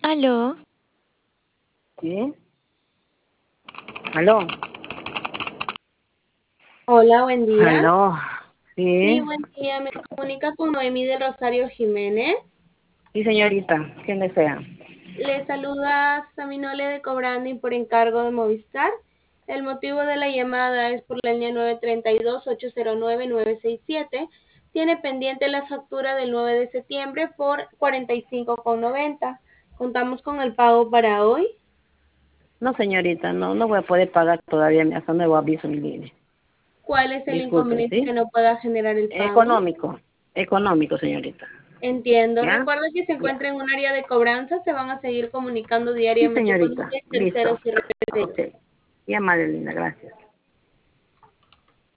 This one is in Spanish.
Aló, ¿Sí? ¿Aló? Hola, buen día. ¿Aló? Sí, ¿Sí? buen día. Me comunica con Noemí del Rosario Jiménez. Sí, señorita. ¿Quién desea? Le saluda Saminole de Cobranding por encargo de Movistar. El motivo de la llamada es por la línea 932-809-967. Tiene pendiente la factura del 9 de septiembre por 45,90. Contamos con el pago para hoy. No, señorita, no voy a poder pagar todavía hasta nuevo aviso en línea. ¿Cuál es el Disculpe, inconveniente que ¿sí? no pueda generar el pago? Económico, señorita. Entiendo. ¿Ya? Recuerda que se Ya. encuentra en un área de cobranza. Se van a seguir comunicando Sí, diariamente con señorita. usted. Listo. Terceros y redes. Ok. Ya, madre linda, gracias.